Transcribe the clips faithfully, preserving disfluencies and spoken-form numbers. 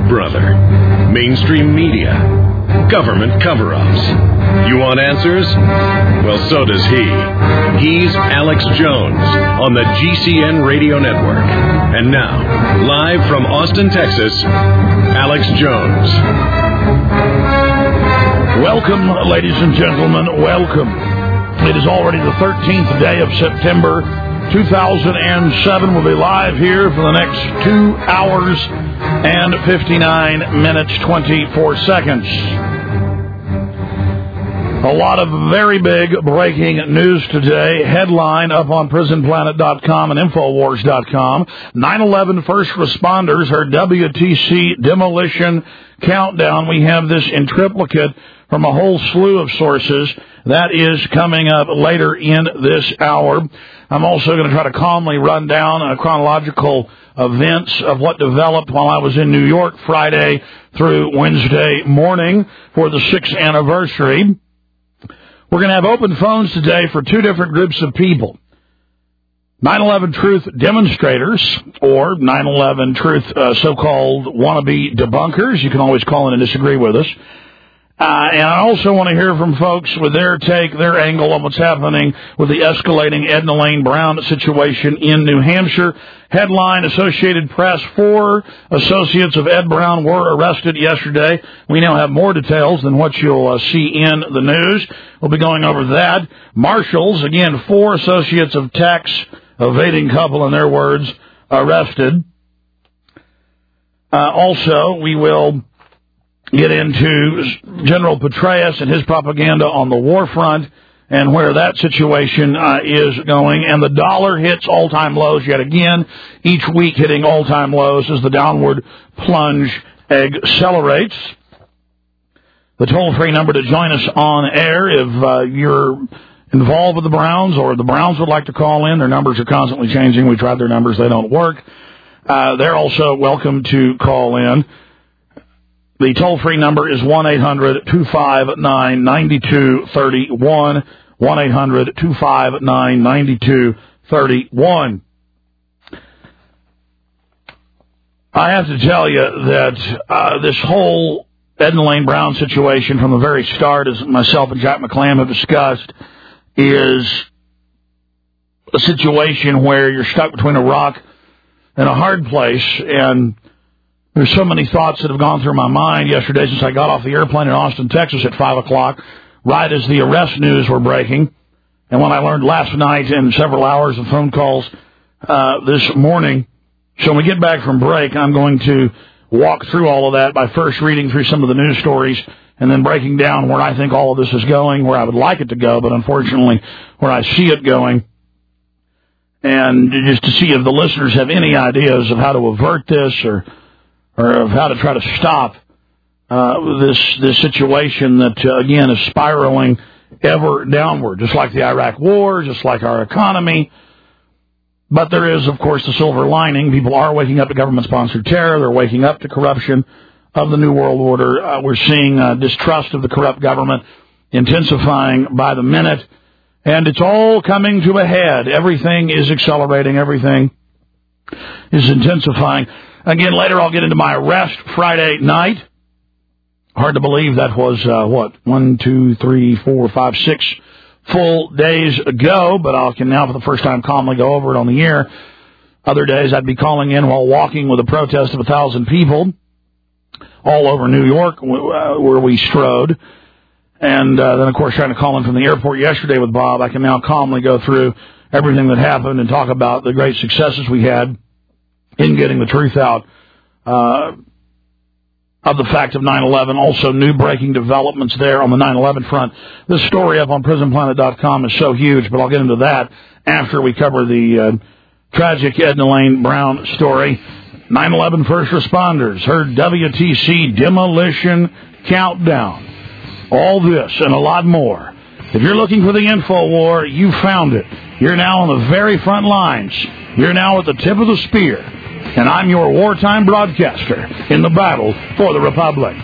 Big Brother, mainstream media, government cover-ups. You want answers? Well, so does he. He's Alex Jones on the G C N Radio Network. And now, live from Austin, Texas, Alex Jones. Welcome, ladies and gentlemen, welcome. It is already the thirteenth day of September, two thousand seven. We'll be live here for the next two hours and fifty-nine minutes, twenty-four seconds. A lot of very big breaking news today. Headline up on prison planet dot com and infowars dot com. nine eleven first responders heard W T C demolition countdown. We have this in triplicate from a whole slew of sources. That is coming up later in this hour. I'm also going to try to calmly run down a chronological events of what developed while I was in New York Friday through Wednesday morning for the sixth anniversary. We're going to have open phones today for two different groups of people. nine eleven Truth demonstrators or nine eleven Truth uh, so-called wannabe debunkers. You can always call in and disagree with us. Uh, and I also want to hear from folks with their take, their angle on what's happening with the escalating Edna Lane Brown situation in New Hampshire. Headline, Associated Press, four associates of Ed Brown were arrested yesterday. We now have more details than what you'll uh, see in the news. We'll be going over that. Marshals, again, four associates of tax evading couple, in their words, arrested. Uh, also, we will get into General Petraeus and his propaganda on the war front and where that situation uh, is going. And the dollar hits all-time lows yet again, each week hitting all-time lows as the downward plunge accelerates. The toll-free number to join us on air if uh, you're involved with the Browns or the Browns would like to call in. Their numbers are constantly changing. We tried their numbers. They don't work. Uh, they're also welcome to call in. The toll-free number is one eight hundred two five nine nine two three one, one eight hundred two five nine nine two three one. I have to tell you that uh, this whole Edna Lane Brown situation from the very start, as myself and Jack McClam have discussed, is a situation where you're stuck between a rock and a hard place, and there's so many thoughts that have gone through my mind yesterday since I got off the airplane in Austin, Texas at five o'clock, right as the arrest news were breaking. And when I learned last night in several hours of phone calls uh, this morning. So when we get back from break, I'm going to walk through all of that by first reading through some of the news stories and then breaking down where I think all of this is going, where I would like it to go, but unfortunately where I see it going. And just to see if the listeners have any ideas of how to avert this or or of how to try to stop uh, this this situation that, uh, again, is spiraling ever downward, just like the Iraq War, just like our economy. But there is, of course, the silver lining. People are waking up to government-sponsored terror. They're waking up to corruption of the New World Order. Uh, we're seeing uh, distrust of the corrupt government intensifying by the minute. And it's all coming to a head. Everything is accelerating. Everything is intensifying. Again, later I'll get into my arrest Friday night. Hard to believe that was, uh, what, one, two, three, four, five, six full days ago, but I can now for the first time calmly go over it on the air. Other days I'd be calling in while walking with a protest of a thousand people all over New York uh, where we strode. And uh, then, of course, trying to call in from the airport yesterday with Bob, I can now calmly go through everything that happened and talk about the great successes we had in getting the truth out uh, of the fact of nine eleven. Also, new breaking developments there on the nine eleven front. This story up on prison planet dot com is so huge, but I'll get into that after we cover the uh, tragic Edna Lane Brown story. nine eleven first responders heard W T C demolition countdown. All this and a lot more. If you're looking for the info war, you found it. You're now on the very front lines. You're now at the tip of the spear. And I'm your wartime broadcaster in the battle for the Republic.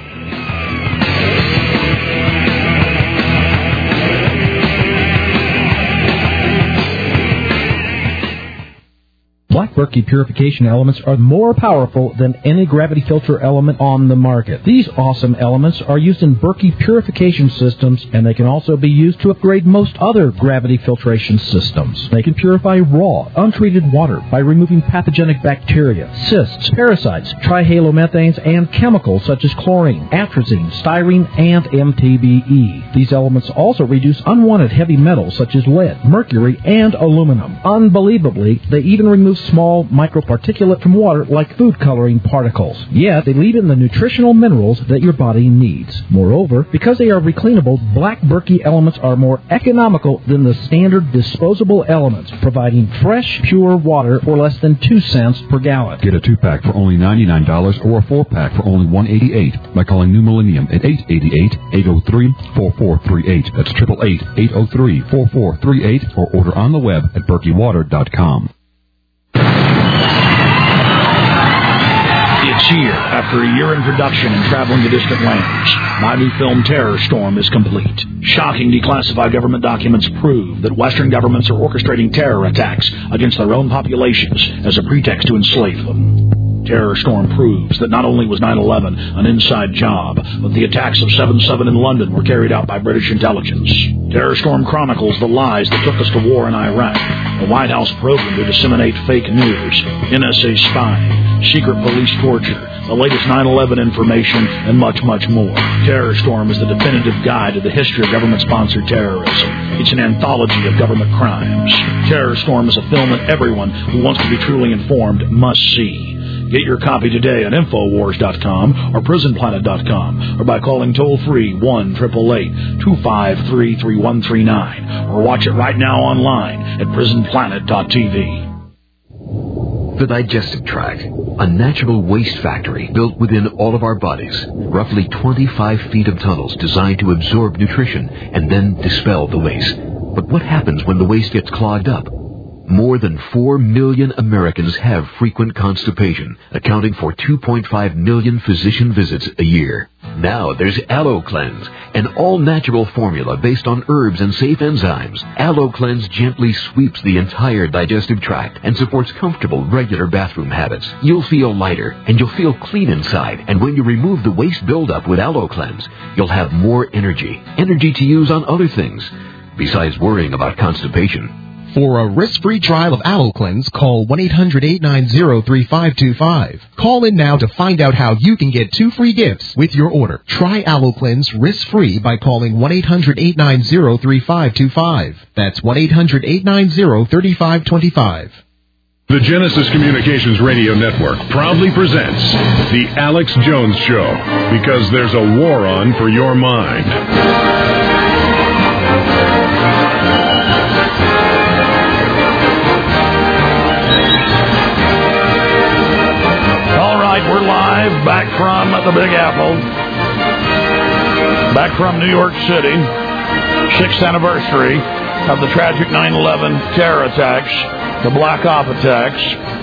Black Berkey purification elements are more powerful than any gravity filter element on the market. These awesome elements are used in Berkey purification systems, and they can also be used to upgrade most other gravity filtration systems. They can purify raw, untreated water by removing pathogenic bacteria, cysts, parasites, trihalomethanes, and chemicals such as chlorine, atrazine, styrene, and M T B E. These elements also reduce unwanted heavy metals such as lead, mercury, and aluminum. Unbelievably, they even remove small microparticulate from water like food coloring particles. Yet, they leave in the nutritional minerals that your body needs. Moreover, because they are recleanable, Black Berkey elements are more economical than the standard disposable elements, providing fresh, pure water for less than two cents per gallon. Get a two-pack for only ninety-nine dollars or a four-pack for only one hundred eighty-eight dollars by calling New Millennium at eight eight eight, eight oh three, four four three eight. That's eight eight eight, eight oh three, four four three eight, or order on the web at berkey water dot com. It's here. After a year in production and traveling to distant lands, my new film Terror Storm is complete. Shocking declassified government documents prove that Western governments are orchestrating terror attacks against their own populations as a pretext to enslave them. Terror Storm proves that not only was nine eleven an inside job, but the attacks of seven seven in London were carried out by British intelligence. Terror Storm chronicles the lies that took us to war in Iraq, the White House program to disseminate fake news, N S A spying, secret police torture, the latest nine eleven information, and much, much more. Terror Storm is the definitive guide to the history of government-sponsored terrorism. It's an anthology of government crimes. Terror Storm is a film that everyone who wants to be truly informed must see. Get your copy today at infowars dot com or prison planet dot com or by calling toll-free one eight eight eight, two five three, three one three nine or watch it right now online at prison planet dot t v. The digestive tract, a natural waste factory built within all of our bodies. Roughly twenty-five feet of tunnels designed to absorb nutrition and then dispel the waste. But what happens when the waste gets clogged up? More than four million Americans have frequent constipation, accounting for two point five million physician visits a year. Now there's AlloCleanse, an all-natural formula based on herbs and safe enzymes. AlloCleanse gently sweeps the entire digestive tract and supports comfortable, regular bathroom habits. You'll feel lighter, and you'll feel clean inside. And when you remove the waste buildup with AlloCleanse, you'll have more energy, energy to use on other things, besides worrying about constipation. For a risk-free trial of AlloCleanse, call one eight hundred, eight nine zero, three five two five. Call in now to find out how you can get two free gifts with your order. Try AlloCleanse risk-free by calling one eight hundred, eight nine zero, three five two five. That's one eight hundred, eight nine zero, three five two five. The Genesis Communications Radio Network proudly presents The Alex Jones Show, because there's a war on for your mind. We're live back from the Big Apple, back from New York City, sixth anniversary of the tragic nine eleven terror attacks, the Black Op attacks.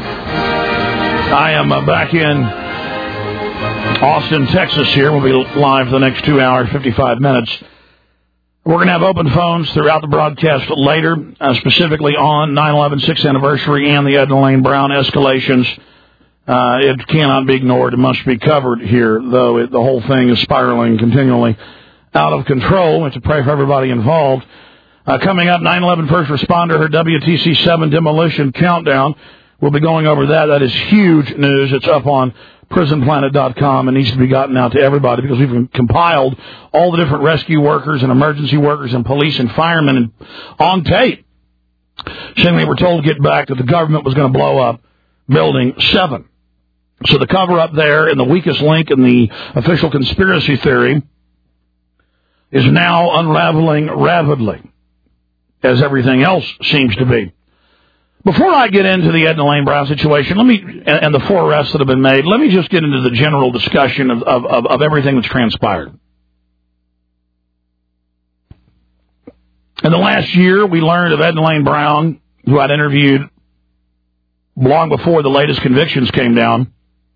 I am uh, back in Austin, Texas here. We'll be live for the next two hours, fifty-five minutes. We're going to have open phones throughout the broadcast later, uh, specifically on nine eleven sixth anniversary and the Edna Lane Brown escalations. Uh, it cannot be ignored. It must be covered here, though it, the whole thing is spiraling continually out of control. We have to pray for everybody involved. Uh, coming up, nine eleven first responder, her W T C seven demolition countdown. We'll be going over that. That is huge news. It's up on prison planet dot com and needs to be gotten out to everybody because we've compiled all the different rescue workers and emergency workers and police and firemen and on tape saying they were told to get back, that the government was going to blow up Building seven. So the cover-up there and the weakest link in the official conspiracy theory is now unraveling rapidly, as everything else seems to be. Before I get into the Edna Lane Brown situation, let me and the four arrests that have been made, let me just get into the general discussion of, of, of, of everything that's transpired. In the last year, we learned of Edna Lane Brown, who I'd interviewed long before the latest convictions came down.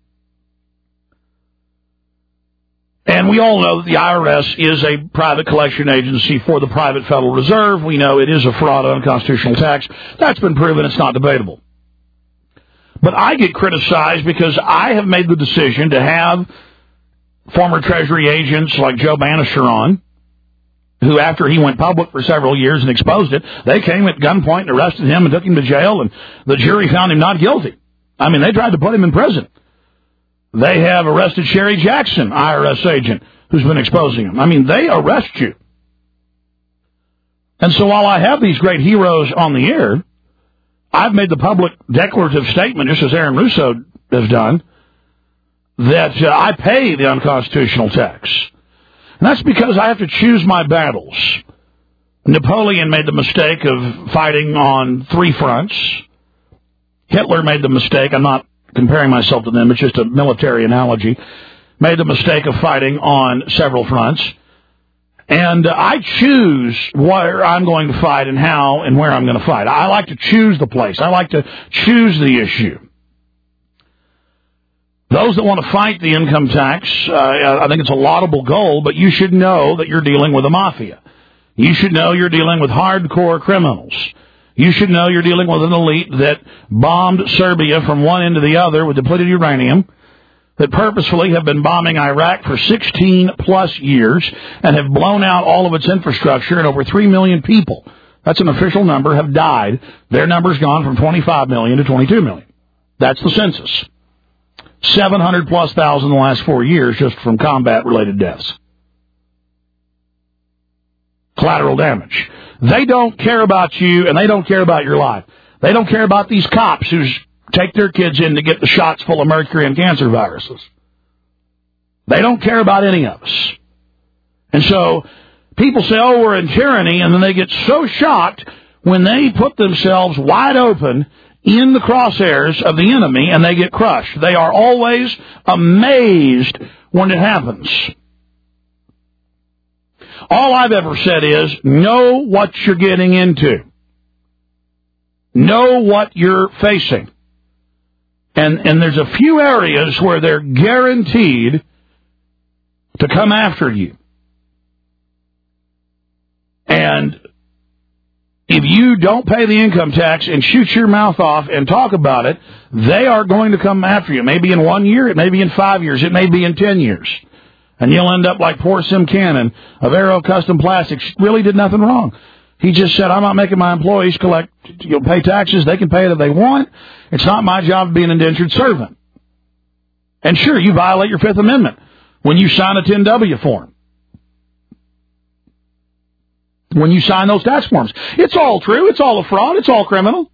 And we all know that the I R S is a private collection agency for the private Federal Reserve. We know it is a fraud on unconstitutional tax. That's been proven. It's not debatable. But I get criticized because I have made the decision to have former Treasury agents like Joe Bannister on, who after he went public for several years and exposed it, they came at gunpoint and arrested him and took him to jail, and the jury found him not guilty. I mean, they tried to put him in prison. They have arrested Sherry Jackson, I R S agent, who's been exposing him. I mean, they arrest you. And so while I have these great heroes on the air, I've made the public declarative statement, just as Aaron Russo has done, that uh, I pay the unconstitutional tax. And that's because I have to choose my battles. Napoleon made the mistake of fighting on three fronts. Hitler made the mistake, I'm not comparing myself to them, it's just a military analogy, made the mistake of fighting on several fronts. And uh, I choose where I'm going to fight and how and where I'm going to fight. I like to choose the place. I like to choose the issue. Those that want to fight the income tax, uh, I think it's a laudable goal, but you should know that you're dealing with a mafia. You should know you're dealing with hardcore criminals. You should know you're dealing with an elite that bombed Serbia from one end to the other with depleted uranium, that purposefully have been bombing Iraq for sixteen plus years and have blown out all of its infrastructure, and over three million people, that's an official number, have died. Their number's gone from twenty-five million to twenty-two million. That's the census. seven hundred plus thousand in the last four years just from combat-related deaths. Collateral damage. They don't care about you, and they don't care about your life. They don't care about these cops who take their kids in to get the shots full of mercury and cancer viruses. They don't care about any of us. And so people say, oh, we're in tyranny, and then they get so shocked when they put themselves wide open in the crosshairs of the enemy and they get crushed. They are always amazed when it happens. All I've ever said is, know what you're getting into. Know what you're facing. And, and there's a few areas where they're guaranteed to come after you. And if you don't pay the income tax and shoot your mouth off and talk about it, they are going to come after you. Maybe in one year, it may be in five years, it may be in ten years. And you'll end up like poor Sim Cannon of Aero Custom Plastics. Really did nothing wrong. He just said, I'm not making my employees collect, you'll pay taxes, they can pay it if they want. It's not my job to be an indentured servant. And sure, you violate your Fifth Amendment when you sign a ten W form. When you sign those tax forms. It's all true, it's all a fraud, it's all criminal.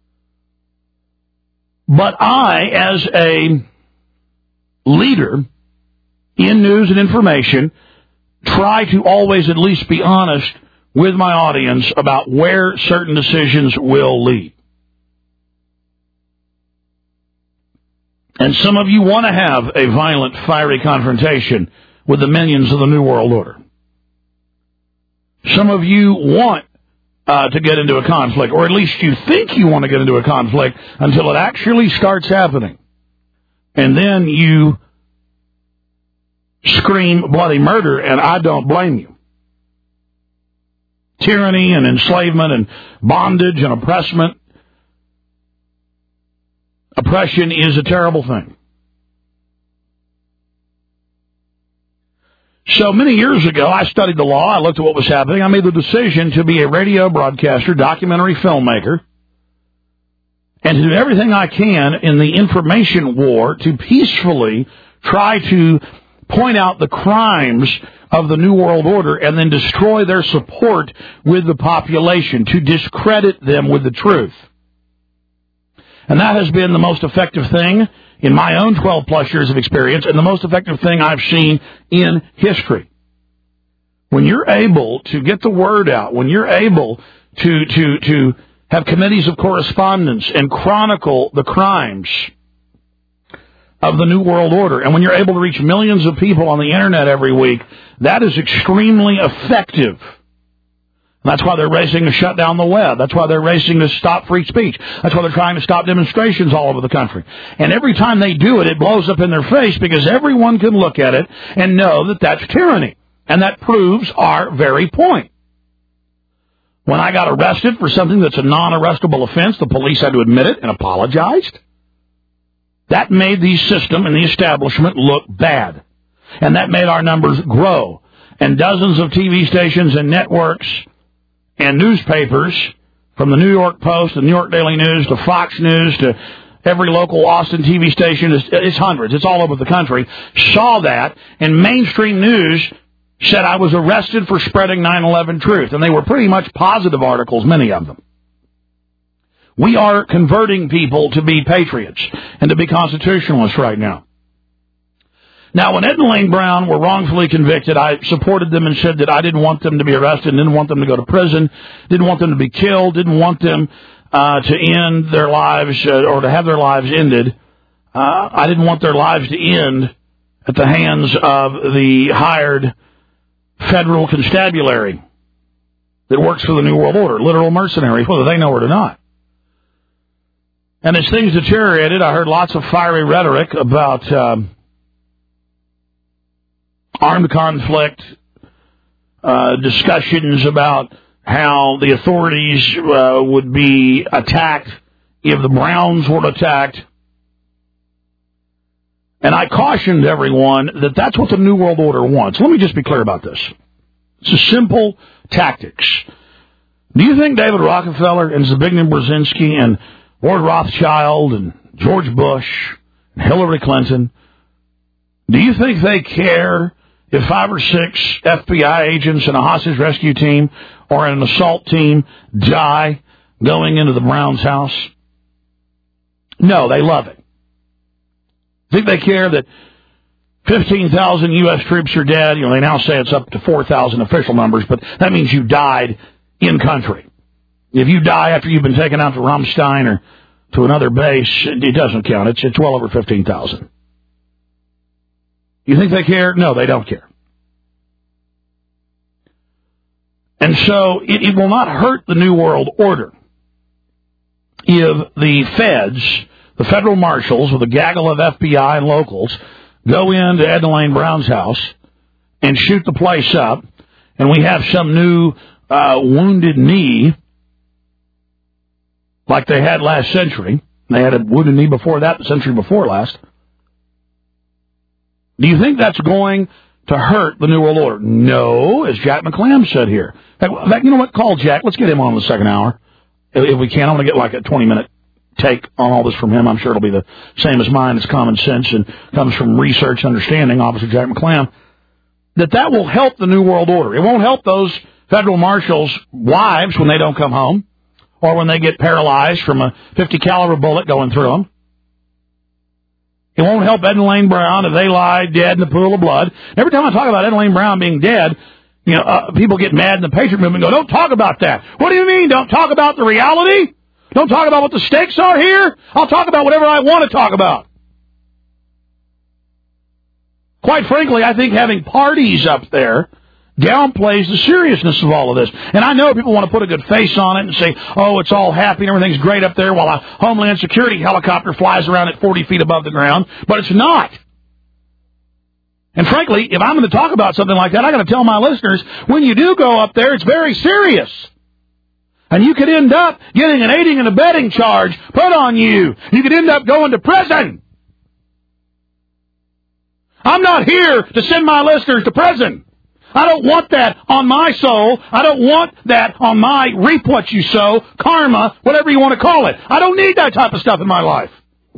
But I, as a leader in news and information, try to always at least be honest with my audience about where certain decisions will lead. And some of you want to have a violent, fiery confrontation with the minions of the New World Order. Some of you want uh, to get into a conflict, or at least you think you want to get into a conflict until it actually starts happening. And then you scream bloody murder, and I don't blame you. Tyranny and enslavement and bondage and oppressment. Oppression is a terrible thing. So many years ago, I studied the law. I looked at what was happening. I made the decision to be a radio broadcaster, documentary filmmaker, and to do everything I can in the information war to peacefully try to point out the crimes of the New World Order and then destroy their support with the population, to discredit them with the truth. And that has been the most effective thing in my own twelve plus years of experience, and the most effective thing I've seen in history. When you're able to get the word out, when you're able to, to, to have committees of correspondence and chronicle the crimes of the New World Order, and when you're able to reach millions of people on the internet every week, that is extremely effective. And that's why they're racing to shut down the web. That's why they're racing to stop free speech. That's why they're trying to stop demonstrations all over the country. And every time they do it, it blows up in their face because everyone can look at it and know that that's tyranny. And that proves our very point. When I got arrested for something that's a non-arrestable offense, the police had to admit it and apologized. That made the system and the establishment look bad. And that made our numbers grow. And dozens of T V stations and networks and newspapers, from the New York Post, the New York Daily News, to Fox News, to every local Austin T V station, it's, it's hundreds, it's all over the country, saw that, and mainstream news said I was arrested for spreading nine eleven truth. And they were pretty much positive articles, many of them. We are converting people to be patriots and to be constitutionalists right now. Now, when Ed and Elaine Brown were wrongfully convicted, I supported them and said that I didn't want them to be arrested, didn't want them to go to prison, didn't want them to be killed, didn't want them uh, to end their lives uh, or to have their lives ended. Uh, I didn't want their lives to end at the hands of the hired federal constabulary that works for the New World Order, literal mercenaries, whether they know it or not. And as things deteriorated, I heard lots of fiery rhetoric about uh, armed conflict, uh, discussions about how the authorities uh, would be attacked if the Browns were attacked. And I cautioned everyone that that's what the New World Order wants. Let me just be clear about this. It's a simple tactics. Do you think David Rockefeller and Zbigniew Brzezinski and Ward Rothschild and George Bush and Hillary Clinton, do you think they care if five or six F B I agents and a hostage rescue team or an assault team die going into the Browns' house? No, they love it. Think they care that fifteen thousand U S troops are dead? You know, they now say it's up to four thousand official numbers, but that means you died in country. If you die after you've been taken out to Ramstein or to another base, it doesn't count. It's, it's well over fifteen thousand. You think they care? No, they don't care. And so it, it will not hurt the New World Order if the feds, the federal marshals with a gaggle of F B I and locals, go into Ed and Elaine Brown's house and shoot the place up, and we have some new uh, wounded knee like they had last century. They had a wounded knee before that, the century before last. Do you think that's going to hurt the New World Order? No, as Jack McClam said here. In fact, you know what? Call Jack. Let's get him on in the second hour. If we can, I'm going to get like a twenty-minute take on all this from him. I'm sure it'll be the same as mine. It's common sense and comes from research understanding, Officer Jack McClam, that that will help the New World Order. It won't help those federal marshals' wives when they don't come home or when they get paralyzed from a fifty caliber bullet going through them. It won't help Ed and Elaine Brown if they lie dead in the pool of blood. Every time I talk about Ed and Elaine Brown being dead, you know, uh, people get mad in the Patriot movement and go, don't talk about that. What do you mean? Don't talk about the reality? Don't talk about what the stakes are here? I'll talk about whatever I want to talk about. Quite frankly, I think having parties up there downplays the seriousness of all of this. And I know people want to put a good face on it and say, oh, it's all happy and everything's great up there while a Homeland Security helicopter flies around at forty feet above the ground. But it's not. And frankly, if I'm going to talk about something like that, I got to tell my listeners, when you do go up there, it's very serious. And you could end up getting an aiding and abetting charge put on you. You could end up going to prison. I'm not here to send my listeners to prison. I don't want that on my soul. I don't want that on my reap what you sow, karma, whatever you want to call it. I don't need that type of stuff in my life.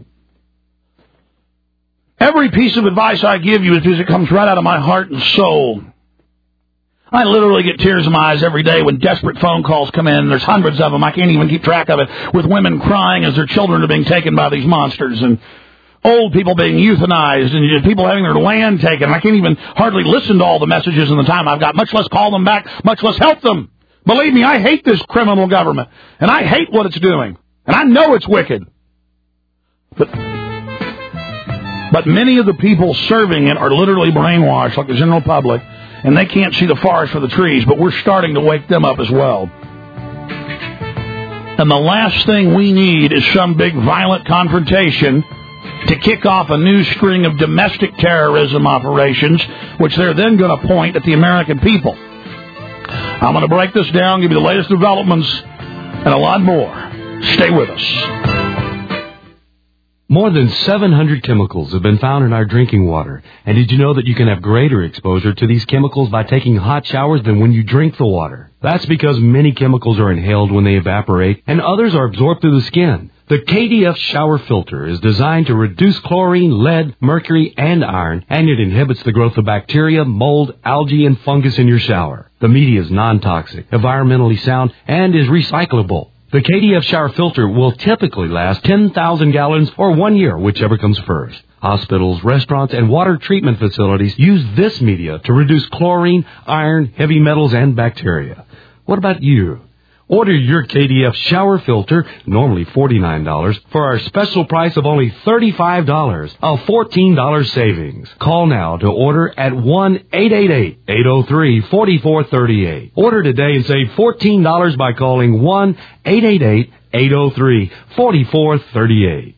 Every piece of advice I give you is because it comes right out of my heart and soul. I literally get tears in my eyes every day when desperate phone calls come in. There's hundreds of them. I can't even keep track of it. With women crying as their children are being taken by these monsters, and old people being euthanized, and people having their land taken. I can't even hardly listen to all the messages in the time I've got, much less call them back, much less help them. Believe me, I hate this criminal government, and I hate what it's doing, and I know it's wicked. But, but many of the people serving it are literally brainwashed, like the general public, and they can't see the forest for the trees, but we're starting to wake them up as well. And the last thing we need is some big violent confrontation to kick off a new string of domestic terrorism operations, which they're then going to point at the American people. I'm going to break this down, give you the latest developments, and a lot more. Stay with us. More than seven hundred chemicals have been found in our drinking water. And did you know that you can have greater exposure to these chemicals by taking hot showers than when you drink the water? That's because many chemicals are inhaled when they evaporate, and others are absorbed through the skin. The K D F shower filter is designed to reduce chlorine, lead, mercury, and iron, and it inhibits the growth of bacteria, mold, algae, and fungus in your shower. The media is non-toxic, environmentally sound, and is recyclable. The K D F shower filter will typically last ten thousand gallons or one year, whichever comes first. Hospitals, restaurants, and water treatment facilities use this media to reduce chlorine, iron, heavy metals, and bacteria. What about you? Order your K D F shower filter, normally forty-nine dollars, for our special price of only thirty-five dollars, a fourteen dollars savings. Call now to order at one eight eight eight, eight oh three, four four three eight. Order today and save fourteen dollars by calling one eight eight eight, eight oh three, four four three eight.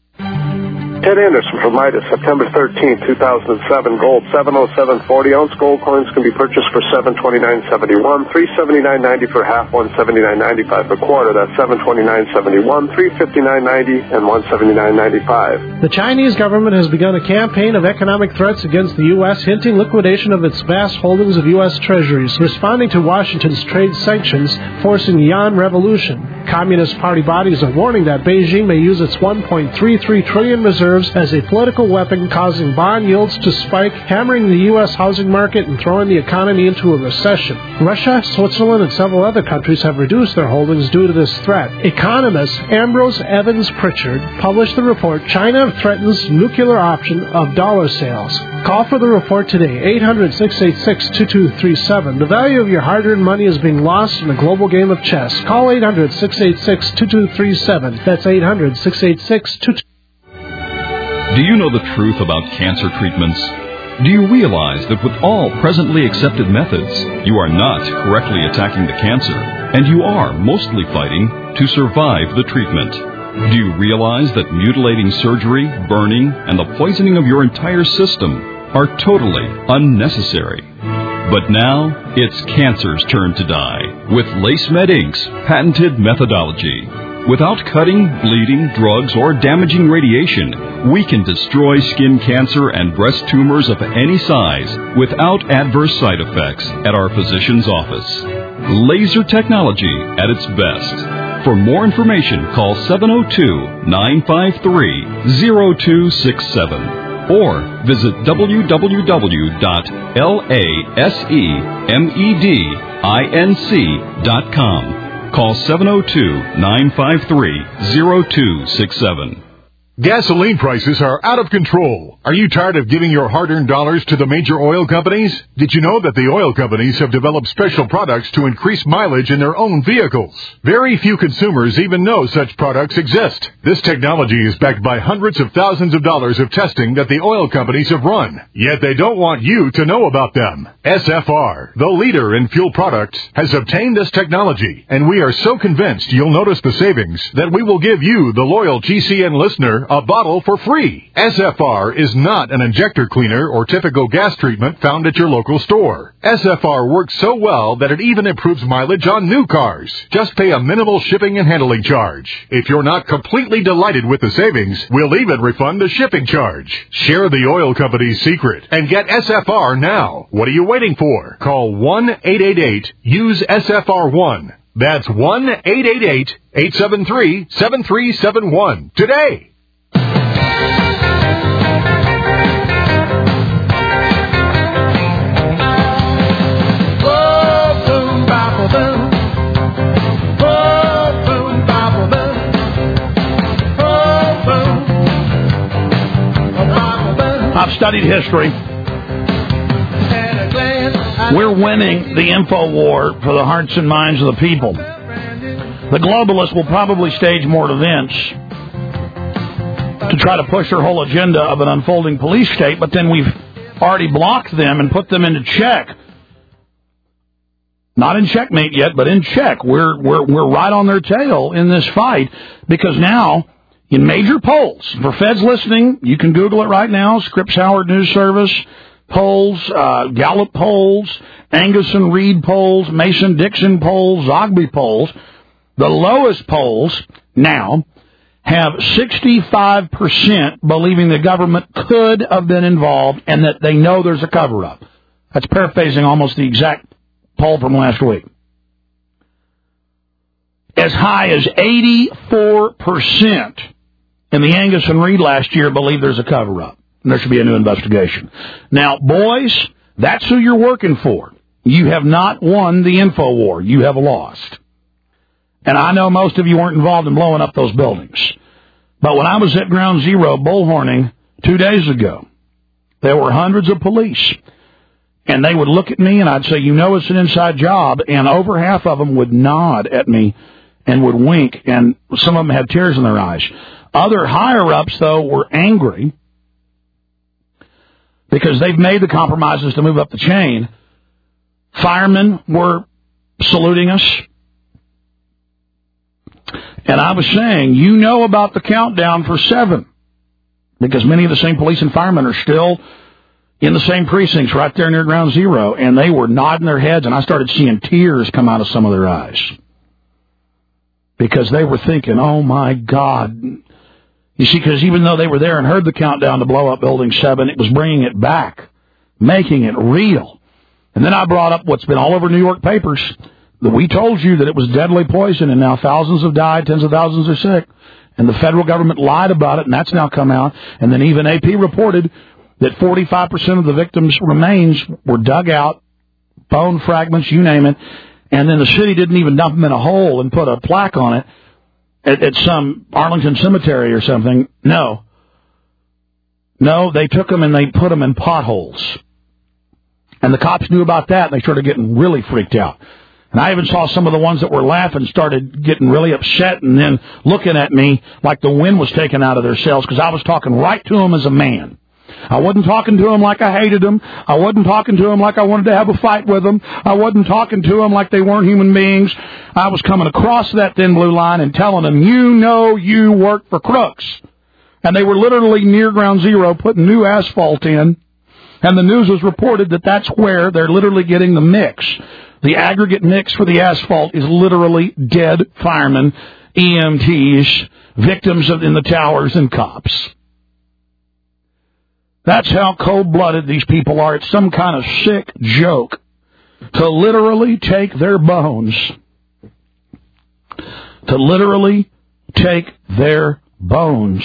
Ted Anderson from Midas, September thirteenth, two thousand seven, gold seven oh seven forty ounce. Gold coins can be purchased for seven twenty-nine seventy-one, three seventy-nine ninety for half, one seventy-nine ninety-five per quarter. That's seven twenty-nine seventy-one, three fifty-nine ninety, and one seventy-nine ninety-five. The Chinese government has begun a campaign of economic threats against the U S, hinting liquidation of its vast holdings of U S treasuries, responding to Washington's trade sanctions, forcing yuan revolution. Communist Party bodies are warning that Beijing may use its one point three three trillion reserves as a political weapon, causing bond yields to spike, hammering the U S housing market and throwing the economy into a recession. Russia, Switzerland, and several other countries have reduced their holdings due to this threat. Economist Ambrose Evans Pritchard published the report, China Threatens Nuclear Option of Dollar Sales. Call for the report today, eight hundred, six eight six, two two three seven. The value of your hard-earned money is being lost in a global game of chess. Call eight hundred, six eight six, two two three seven. That's eight hundred, six eight six, two two three seven. Do you know the truth about cancer treatments? Do you realize that with all presently accepted methods, you are not correctly attacking the cancer, and you are mostly fighting to survive the treatment? Do you realize that mutilating surgery, burning, and the poisoning of your entire system are totally unnecessary? But now, it's cancer's turn to die with LaceMed Incorporated's patented methodology. Without cutting, bleeding, drugs, or damaging radiation, we can destroy skin cancer and breast tumors of any size without adverse side effects at our physician's office. Laser technology at its best. For more information, call seven oh two, nine five three, oh two six seven or visit w w w dot lasemedinc dot com. Call seven oh two, nine five three, oh two six seven. Gasoline prices are out of control. Are you tired of giving your hard-earned dollars to the major oil companies? Did you know that the oil companies have developed special products to increase mileage in their own vehicles? Very few consumers even know such products exist. This technology is backed by hundreds of thousands of dollars of testing that the oil companies have run. Yet they don't want you to know about them. S F R, the leader in fuel products, has obtained this technology, and we are so convinced you'll notice the savings that we will give you, the loyal G C N listener, a bottle for free. S F R is not an injector cleaner or typical gas treatment found at your local store. S F R works so well that it even improves mileage on new cars. Just pay a minimal shipping and handling charge. If you're not completely delighted with the savings, we'll even refund the shipping charge. Share the oil company's secret and get S F R now. What are you waiting for? Call one eight eight eight, use S F R one. That's one eight eight eight, eight seven three, seven three seven one today. I've studied history. We're winning the info war for the hearts and minds of the people. The globalists will probably stage more events to try to push their whole agenda of an unfolding police state, but then we've already blocked them and put them into check. Not in checkmate yet, but in check. We're we're we're right on their tail in this fight, because now in major polls, for feds listening, you can Google it right now, Scripps Howard News Service polls, uh, Gallup polls, Angus and Reid polls, Mason-Dixon polls, Zogby polls. The lowest polls now have sixty-five percent believing the government could have been involved and that they know there's a cover-up. That's paraphrasing almost the exact poll from last week. As high as eighty-four percent in the Angus and Reid last year believe there's a cover-up. And there should be a new investigation. Now, boys, that's who you're working for. You have not won the info war. You have lost. And I know most of you weren't involved in blowing up those buildings. But when I was at Ground Zero bullhorning two days ago, there were hundreds of police. And they would look at me and I'd say, you know it's an inside job. And over half of them would nod at me and would wink. And some of them had tears in their eyes. Other higher-ups, though, were angry because they've made the compromises to move up the chain. Firemen were saluting us. And I was saying, you know about the countdown for seven, because many of the same police and firemen are still in the same precincts right there near Ground Zero, and they were nodding their heads, and I started seeing tears come out of some of their eyes because they were thinking, oh, my God. You see, because even though they were there and heard the countdown to blow up Building seven, it was bringing it back, making it real. And then I brought up what's been all over New York papers, that we told you that it was deadly poison, and now thousands have died, tens of thousands are sick. And the federal government lied about it, and that's now come out. And then even A P reported that forty-five percent of the victims' remains were dug out, bone fragments, you name it. And then the city didn't even dump them in a hole and put a plaque on it at, at some Arlington cemetery or something. No. No, they took them and they put them in potholes. And the cops knew about that, and they started getting really freaked out. And I even saw some of the ones that were laughing started getting really upset and then looking at me like the wind was taken out of their cells, because I was talking right to them as a man. I wasn't talking to them like I hated them. I wasn't talking to them like I wanted to have a fight with them. I wasn't talking to them like they weren't human beings. I was coming across that thin blue line and telling them, you know you work for crooks. And they were literally near Ground Zero putting new asphalt in. And the news was reported that that's where they're literally getting the mix. The aggregate mix for the asphalt is literally dead firemen, E M Ts, victims of, in the towers, and cops. That's how cold-blooded these people are. It's some kind of sick joke to literally take their bones, to literally take their bones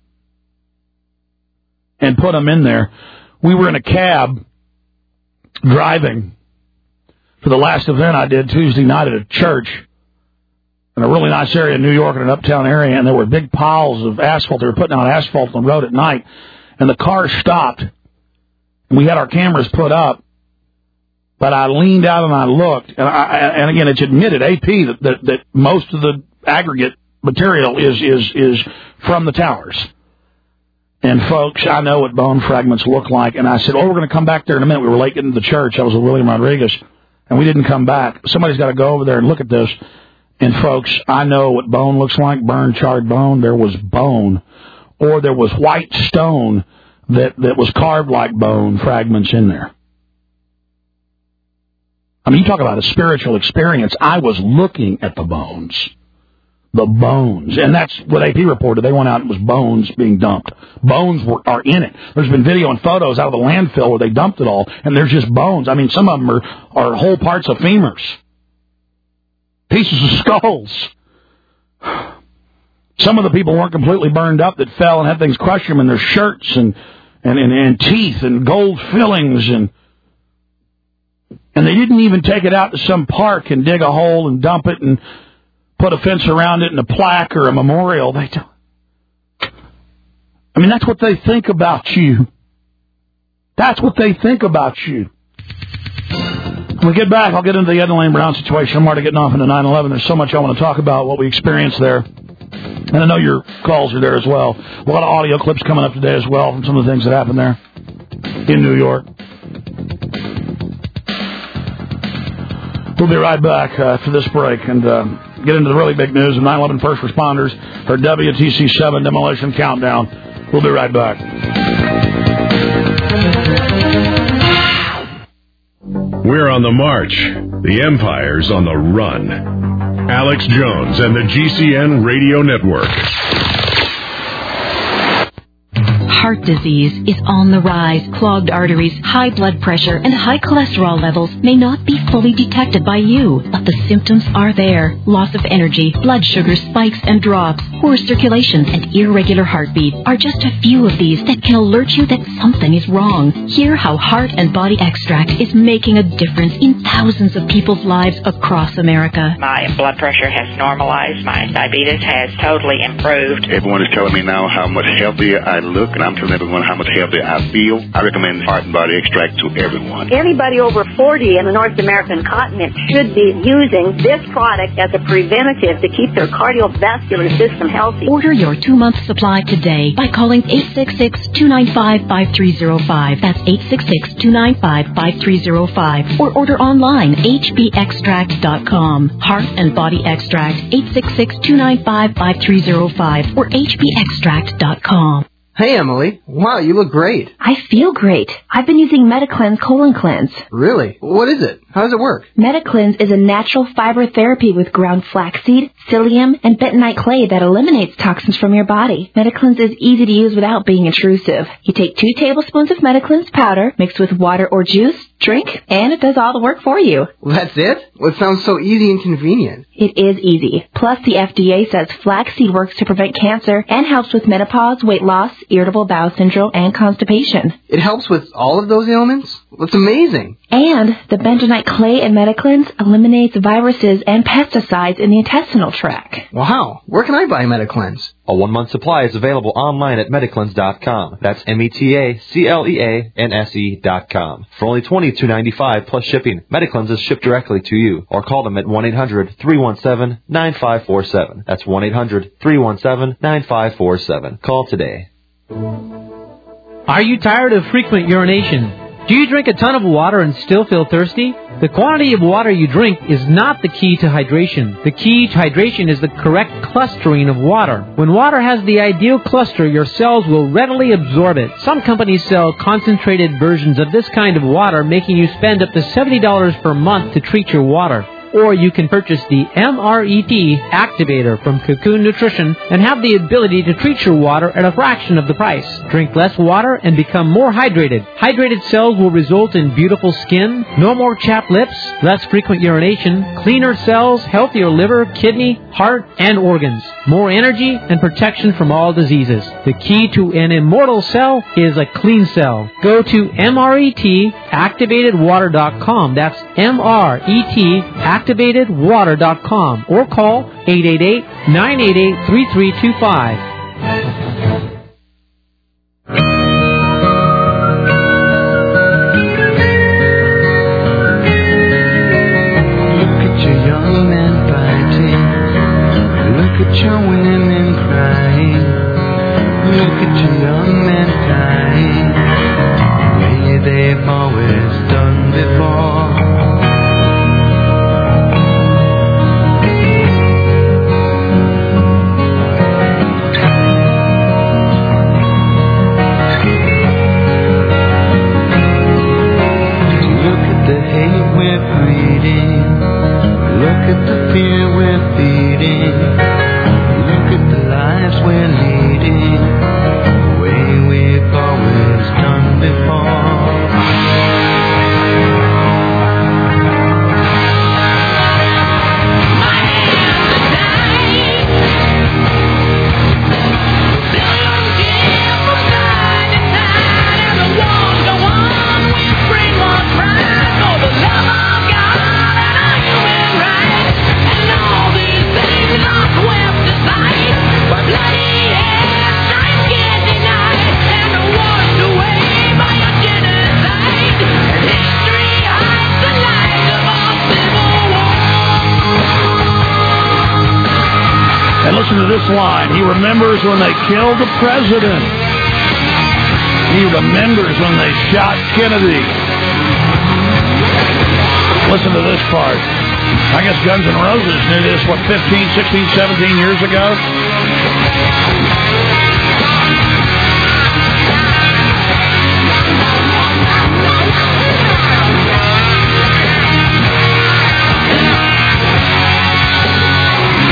and put them in there. We were in a cab driving for the last event I did Tuesday night at a church in a really nice area in New York, in an uptown area, and there were big piles of asphalt. They were putting out asphalt on the road at night. And the car stopped, and we had our cameras put up, but I leaned out and I looked, and, I, and again, it's admitted, A P, that, that, that most of the aggregate material is, is, is from the towers. And folks, I know what bone fragments look like, and I said, oh, we're going to come back there in a minute. We were late getting to the church. I was with William Rodriguez, and we didn't come back. Somebody's got to go over there and look at this. And folks, I know what bone looks like, burned, charred bone. There was bone. Or there was white stone that, that was carved like bone fragments in there. I mean, you talk about a spiritual experience. I was looking at the bones. The bones. And that's what A P reported. They went out and it was bones being dumped. Bones were, are in it. There's been video and photos out of the landfill where they dumped it all, and there's just bones. I mean, some of them are, are whole parts of femurs. Pieces of skulls. Some of the people weren't completely burned up that fell and had things crush them in their shirts and, and, and, and teeth and gold fillings. And and they didn't even take it out to some park and dig a hole and dump it and put a fence around it and a plaque or a memorial. They don't. I mean, that's what they think about you. That's what they think about you. When we get back, I'll get into the Ed and Lane Brown situation. I'm already getting off into nine eleven. There's so much I want to talk about, what we experienced there. And I know your calls are there as well. A lot of audio clips coming up today as well from some of the things that happened there in New York. We'll be right back uh, after this break and uh, get into the really big news of nine eleven first responders for W T C seven demolition countdown. We'll be right back. We're on the march. The Empire's on the run. Alex Jones and the G C N Radio Network. heart disease is on the rise. Clogged arteries, high blood pressure, and high cholesterol levels may not be fully detected by you, but the symptoms are there. Loss of energy, blood sugar spikes and drops, poor circulation, and irregular heartbeat are just a few of these that can alert you that something is wrong. Hear how Heart and Body Extract is making a difference in thousands of people's lives across America. My blood pressure has normalized. My diabetes has totally improved. Everyone is telling me now how much healthier I look, and I'm telling everyone how much healthier I feel. I recommend Heart and Body Extract to everyone. Anybody over forty in the North American continent should be using this product as a preventative to keep their cardiovascular system healthy. Order your two-month supply today by calling eight six six, two nine five, five three zero five. That's eight six six, two nine five, five three zero five. Or order online, h b extract dot com. Heart and Body Extract, eight six six, two nine five, five three zero five or h b extract dot com. Hey, Emily. Wow, you look great. I feel great. I've been using MetaCleanse Colon Cleanse. Really? What is it? How does it work? MetaCleanse is a natural fiber therapy with ground flaxseed, psyllium, and bentonite clay that eliminates toxins from your body. MetaCleanse is easy to use without being intrusive. You take two tablespoons of MetaCleanse powder, mixed with water or juice, drink, and it does all the work for you. Well, that's it? Well, it sounds so easy and convenient. It is easy. Plus, the F D A says flaxseed works to prevent cancer and helps with menopause, weight loss, irritable bowel syndrome, and constipation. It helps with all of those ailments? That's amazing. And the bentonite clay in MetaCleanse eliminates viruses and pesticides in the intestinal tract. Wow. Where can I buy MetaCleanse? A one-month supply is available online at Metacleanse dot com. That's M E T A C L E A N S E dot com. For only twenty-two ninety-five plus shipping, Metacleanse is shipped directly to you. Or call them at one eight hundred, three one seven, nine five four seven. That's one eight hundred, three one seven, nine five four seven. Call today. Are you tired of frequent urination? Do you drink a ton of water and still feel thirsty? The quantity of water you drink is not the key to hydration. The key to hydration is the correct clustering of water. When water has the ideal cluster, your cells will readily absorb it. Some companies sell concentrated versions of this kind of water, making you spend up to seventy dollars per month to treat your water. Or you can purchase the M R E T Activator from Cocoon Nutrition and have the ability to treat your water at a fraction of the price. Drink less water and become more hydrated. Hydrated cells will result in beautiful skin, no more chapped lips, less frequent urination, cleaner cells, healthier liver, kidney, heart, and organs, more energy, and protection from all diseases. The key to an immortal cell is a clean cell. Go to M R E T activated water dot com. That's M R E T activated water dot com or call eight eight eight, nine eight eight, three three two five. Look at your women crying. Look at your young men dying. The way they've always done before. Look at the hate we're breeding. Look at the fear we're feeding. Lives we're leading, the way we've always done before. My hands are dying. They'll give from side to side, and the wars go on with brainwashed pride for the love of God and our human rights, and all these things are swept aside. By bloody airstrikes get denied, and are washed away by a genocide. And history hides the lies of our civil war. And listen to this line. He remembers when they killed the president. He remembers when they shot Kennedy. Listen to this part. I guess Guns N' Roses knew this, what, fifteen, sixteen, seventeen years ago?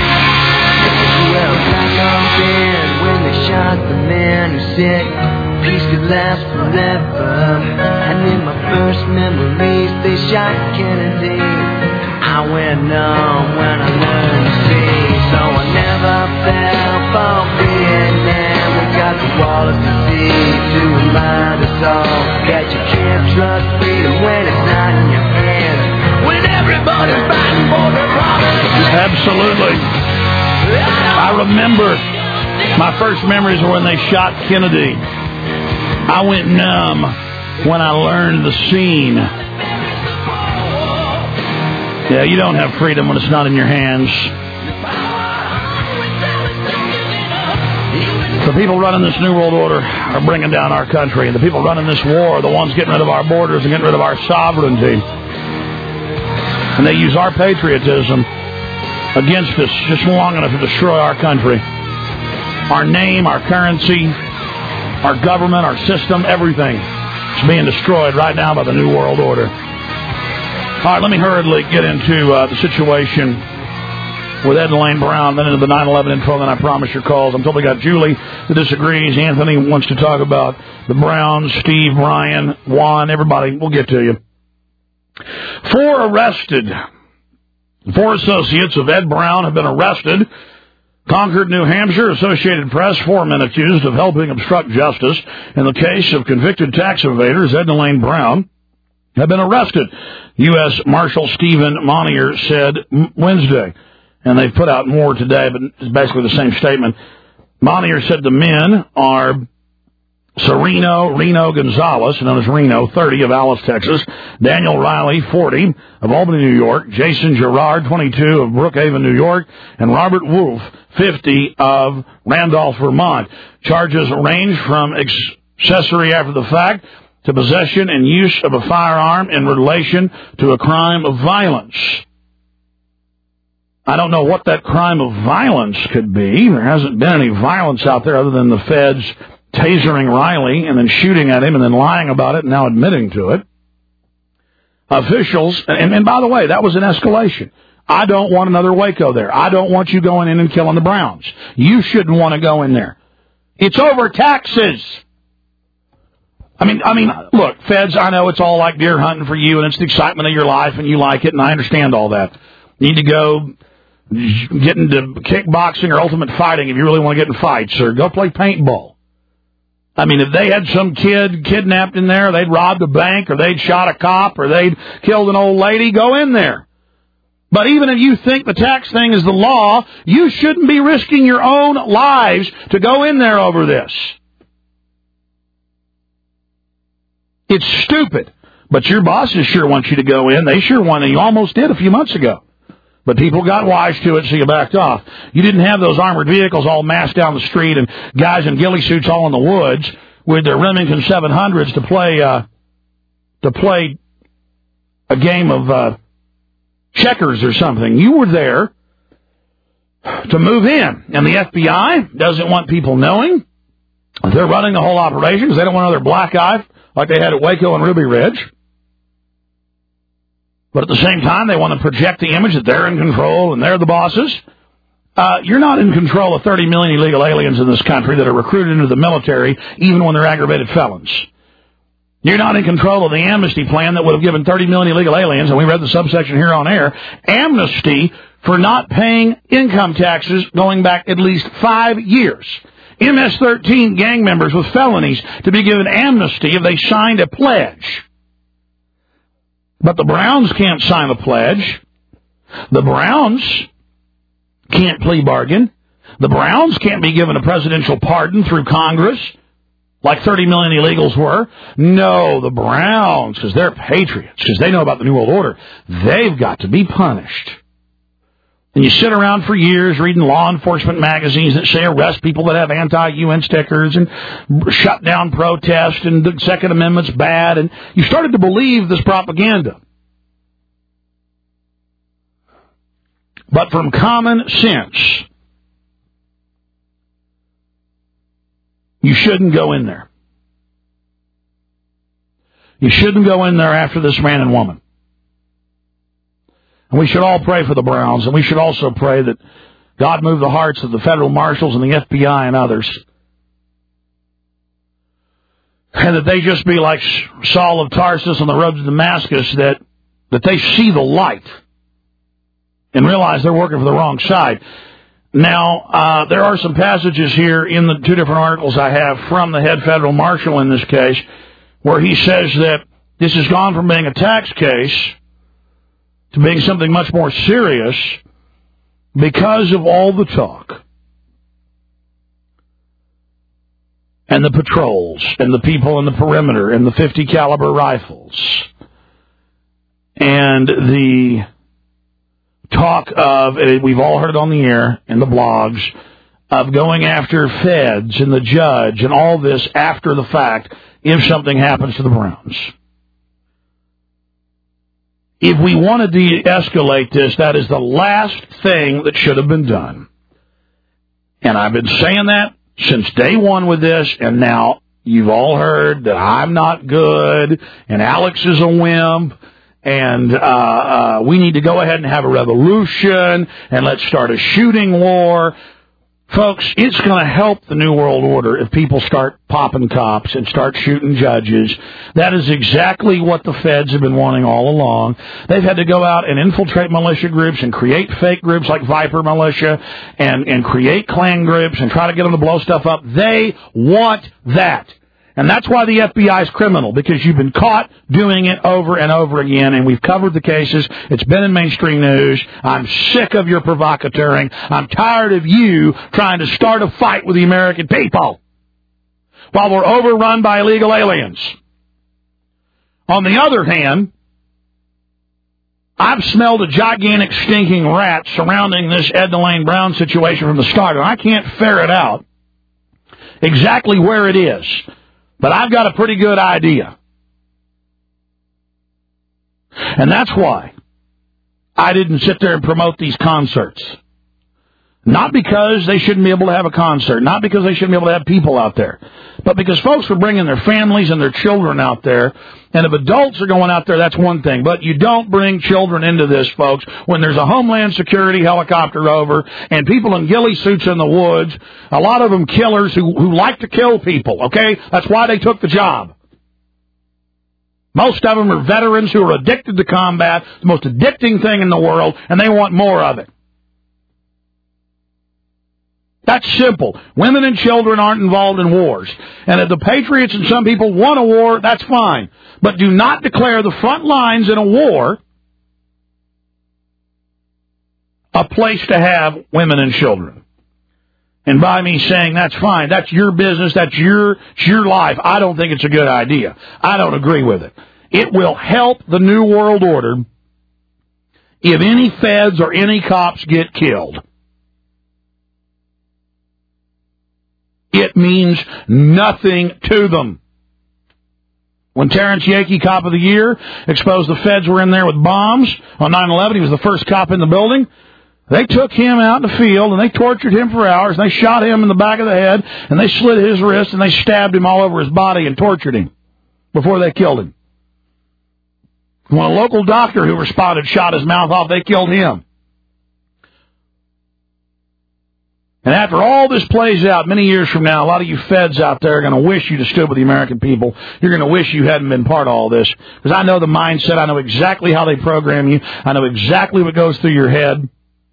Well, back on bed when they shot the man who said could last forever. And in my first memories, they shot Kennedy. I went numb when I learned to see. So I never fell for Vietnam. We got the wall of the sea to remind us all that you can't trust freedom when it's not in your hands. When everybody's fighting for their promise. Absolutely. I remember my first memories were when they shot Kennedy. I went numb when I learned the scene. Yeah, you don't have freedom when it's not in your hands. The people running this New World Order are bringing down our country. And the people running this war are the ones getting rid of our borders and getting rid of our sovereignty. And they use our patriotism against us just long enough to destroy our country. Our name, our currency, our government, our system, everything is being destroyed right now by the New World Order. All right, let me hurriedly get into uh, the situation with Ed and Elaine Brown, then into the nine eleven info, then I promise your calls. I'm told we got Julie that disagrees. Anthony wants to talk about the Browns, Steve, Brian, Juan, everybody. We'll get to you. Four arrested. Four associates of Ed Brown have been arrested. Concord, New Hampshire, Associated Press, four men accused of helping obstruct justice in the case of convicted tax evaders Ed and Elaine Brown have been arrested, U S Marshal Stephen Monier said Wednesday. And they've put out more today, but it's basically the same statement. Monier said the men are Sereno Reno Gonzalez, known as Reno, thirty, of Alice, Texas, Daniel Riley, forty, of Albany, New York, Jason Gerard, twenty-two, of Brookhaven, New York, and Robert Wolf, fifty, of Randolph, Vermont. Charges range from accessory after the fact to possession and use of a firearm in relation to a crime of violence. I don't know what that crime of violence could be. There hasn't been any violence out there other than the feds tasering Riley and then shooting at him and then lying about it and now admitting to it. Officials, and, and by the way, that was an escalation. I don't want another Waco there. I don't want you going in and killing the Browns. You shouldn't want to go in there. It's over taxes. I mean, I mean, look, feds, I know it's all like deer hunting for you and it's the excitement of your life and you like it and I understand all that. You need to go get into kickboxing or ultimate fighting if you really want to get in fights, or go play paintball. I mean, if they had some kid kidnapped in there, they'd robbed a bank, or they'd shot a cop, or they'd killed an old lady, go in there. But even if you think the tax thing is the law, you shouldn't be risking your own lives to go in there over this. It's stupid. But your bosses sure want you to go in. They sure want to. You almost did a few months ago. But people got wise to it, so you backed off. You didn't have those armored vehicles all massed down the street and guys in ghillie suits all in the woods with their Remington seven hundreds to play uh, to play a game of uh, checkers or something. You were there to move in, and the F B I doesn't want people knowing. They're running the whole operation because they don't want another black eye like they had at Waco and Ruby Ridge. But at the same time, they want to project the image that they're in control and they're the bosses. Uh, you're not in control of thirty million illegal aliens in this country that are recruited into the military, even when they're aggravated felons. You're not in control of the amnesty plan that would have given thirty million illegal aliens, and we read the subsection here on air, amnesty for not paying income taxes going back at least five years. M S thirteen gang members with felonies to be given amnesty if they signed a pledge. But the Browns can't sign a pledge. The Browns can't plea bargain. The Browns can't be given a presidential pardon through Congress like thirty million illegals were. No, the Browns, because they're patriots, because they know about the New World Order, they've got to be punished. And you sit around for years reading law enforcement magazines that say arrest people that have anti-U N stickers and shut down protest and the Second Amendment's bad. And you started to believe this propaganda. But from common sense, you shouldn't go in there. You shouldn't go in there after this man and woman. And we should all pray for the Browns, and we should also pray that God move the hearts of the federal marshals and the F B I and others and that they just be like Saul of Tarsus on the road to Damascus, that, that they see the light and realize they're working for the wrong side. Now, uh, there are some passages here in the two different articles I have from the head federal marshal in this case, where he says that this has gone from being a tax case to being something much more serious because of all the talk and the patrols and the people in the perimeter and the fifty caliber rifles and the talk of, we've all heard it on the air and the blogs, of going after feds and the judge and all this after the fact if something happens to the Browns. If we want to de-escalate this, that is the last thing that should have been done. And I've been saying that since day one with this, and now you've all heard that I'm not good and Alex is a wimp, and uh, uh, we need to go ahead and have a revolution, and let's start a shooting war. Folks, it's going to help the New World Order if people start popping cops and start shooting judges. That is exactly what the feds have been wanting all along. They've had to go out and infiltrate militia groups and create fake groups like Viper Militia and, and create Klan groups and try to get them to blow stuff up. They want that. And that's why the F B I is criminal, because you've been caught doing it over and over again, and we've covered the cases. It's been in mainstream news. I'm sick of your provocateuring. I'm tired of you trying to start a fight with the American people while we're overrun by illegal aliens. On the other hand, I've smelled a gigantic stinking rat surrounding this Edna Lane Brown situation from the start, and I can't ferret out exactly where it is. But I've got a pretty good idea. And that's why I didn't sit there and promote these concerts. Not because they shouldn't be able to have a concert, not because they shouldn't be able to have people out there, but because folks are bringing their families and their children out there. And if adults are going out there, that's one thing. But you don't bring children into this, folks, when there's a Homeland Security helicopter over and people in ghillie suits in the woods, a lot of them killers who, who like to kill people, okay? That's why they took the job. Most of them are veterans who are addicted to combat, the most addicting thing in the world, and they want more of it. That's simple. Women and children aren't involved in wars. And if the patriots and some people want a war, that's fine. But do not declare the front lines in a war a place to have women and children. And by me saying that's fine, that's your business, that's your, it's your life, I don't think it's a good idea. I don't agree with it. It will help the New World Order if any feds or any cops get killed. It means nothing to them. When Terrence Yakey, Cop of the Year, exposed the feds were in there with bombs on nine eleven, he was the first cop in the building. They took him out in the field, and they tortured him for hours, and they shot him in the back of the head, and they slit his wrist, and they stabbed him all over his body and tortured him before they killed him. When a local doctor who responded shot his mouth off, they killed him. And after all this plays out, many years from now, a lot of you feds out there are going to wish you'd have stood with the American people. You're going to wish you hadn't been part of all this. Because I know the mindset. I know exactly how they program you. I know exactly what goes through your head.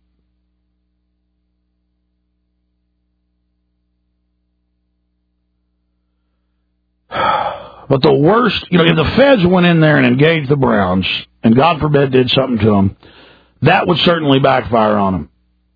But the worst, you know, if the feds went in there and engaged the Browns, and God forbid did something to them, that would certainly backfire on them.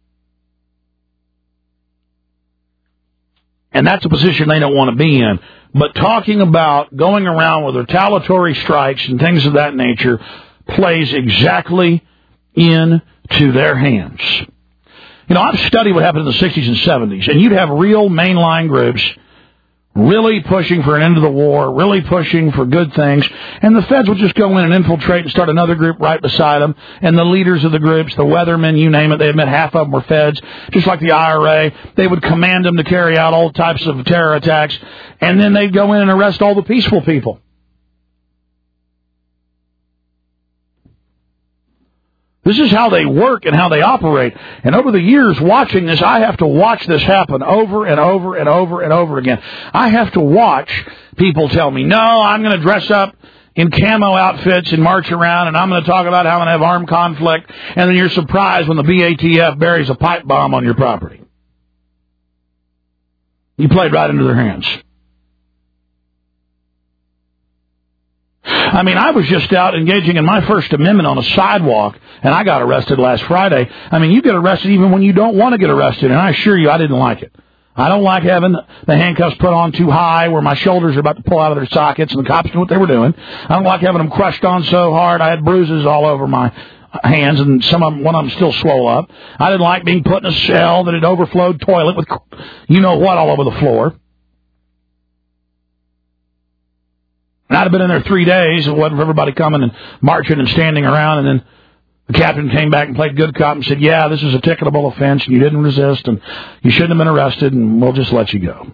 And that's a position they don't want to be in. But talking about going around with retaliatory strikes and things of that nature plays exactly into their hands. You know, I've studied what happened in the sixties and seventies, and you'd have real mainline groups really pushing for an end of the war, really pushing for good things, and the feds would just go in and infiltrate and start another group right beside them, and the leaders of the groups, the weathermen, you name it, they admit half of them were feds, just like the I R A. They would command them to carry out all types of terror attacks, and then they'd go in and arrest all the peaceful people. This is how they work and how they operate. And over the years watching this, I have to watch this happen over and over and over and over again. I have to watch people tell me, no, I'm going to dress up in camo outfits and march around, and I'm going to talk about how I'm going to have armed conflict, and then you're surprised when the B A T F buries a pipe bomb on your property. You played right into their hands. I mean, I was just out engaging in my First Amendment on a sidewalk, and I got arrested last Friday. I mean, you get arrested even when you don't want to get arrested, and I assure you I didn't like it. I don't like having the handcuffs put on too high where my shoulders are about to pull out of their sockets, and the cops knew what they were doing. I don't like having them crushed on so hard. I had bruises all over my hands, and some of them, one of them still swole up. I didn't like being put in a cell that had overflowed toilet with you-know-what all over the floor. And I'd have been in there three days. It wasn't for everybody coming and marching and standing around. And then the captain came back and played good cop and said, yeah, this is a ticketable offense, and you didn't resist, and you shouldn't have been arrested, and we'll just let you go.